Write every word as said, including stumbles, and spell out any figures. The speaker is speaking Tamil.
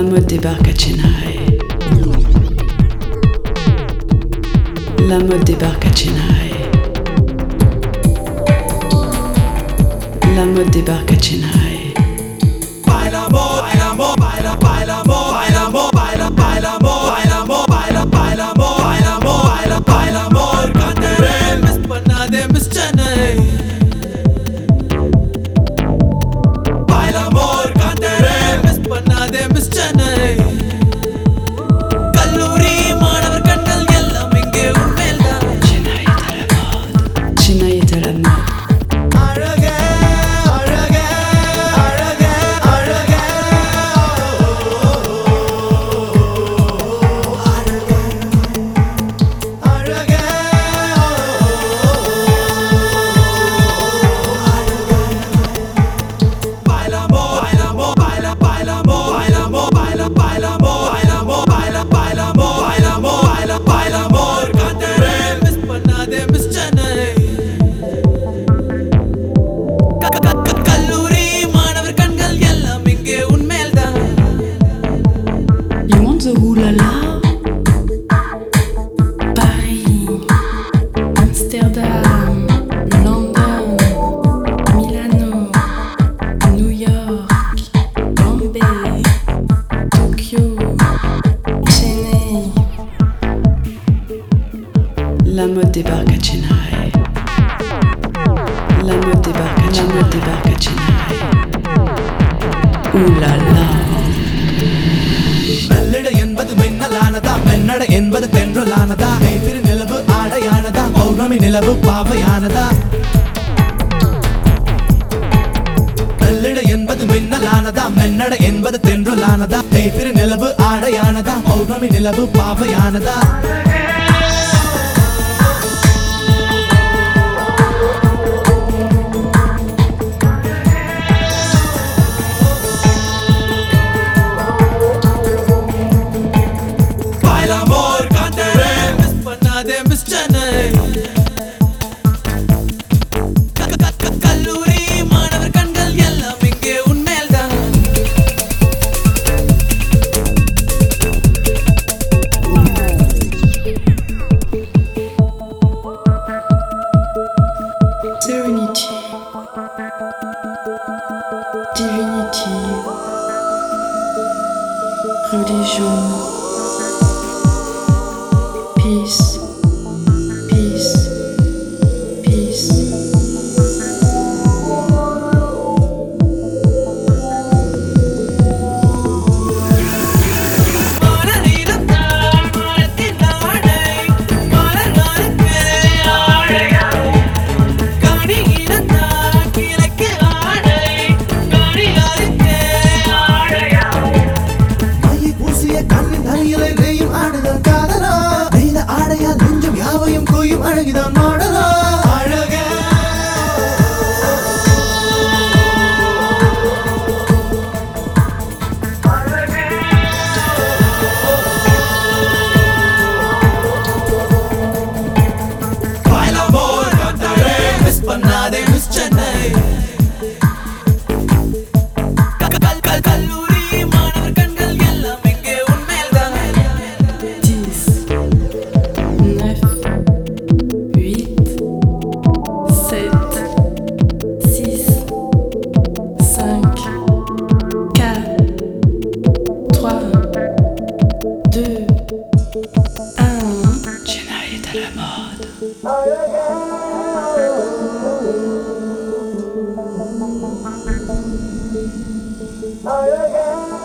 mode débarque à Chennai. La mode débarque à Chennai. La mode débarque à Chennai. Baila mo, baila mo, baila, baila mo, baila mo, baila, baila mo, baila mo, baila, baila mo, baila mo, baila, baila mo. Kandere miss பண்ணாதே miss Chennai. Baila mo, kandere miss பண்ணாதே miss Chennai. கல்லூரி மாணவர் கண்கள் எல்லாம் இங்கே உன்மேல்தான். Chennai est à la mode. Chennai est à la mode. அழகே அழகே அழகே அழகே அழகே bailamo bailamo baila bailamo bailamo baila bailamo bailamo baila bailamo bailamo baila bailamo kandere miss பண்ணாதே miss Chennai. கல்லூரி மாணவர் கண்கள் எல்லாம் இங்கே உன்மேல்தான். You want the oulala? Paris, Amsterdam, London, Milano, New York, Bombay, Tokyo, Chennai. La mode débarque à Chennai. La mode débarque à Chennai. La mode débarque à Chennai. Oulala. மெல்லிட என்பது மின்னலானதா, மென்னட என்பது தென்றலானதா, கைத்திரு நிலவு ஆடையானதா, பௌர்ணமி நிலவு பாவையானதா. மெல்லிட என்பது மின்னலானதா, மென்னட என்பது தென்றலானதா, கைத்திரு நிலவு ஆடையானதா, பௌர்ணமி நிலவு பாவையானதா. Bailamo, kandere miss பண்ணாதே miss Chennai. கல்லூரி மாணவர் கண்கள் எல்லாம் இங்கே உன்மேல்தான். Serenity, divinity, religion, peace, peace, peace. அழகிதான் மாடலா அழகே bailamo kandere miss பண்ணாதே miss Chennai. கல்லூரி மாணவர் கண்கள் எல்லாம் இங்கே உன்மேல்தான். dix, neuf, huit, sept, six, cinq, quatre, trois, deux, un. Chennai est à la mode. Aye, aye.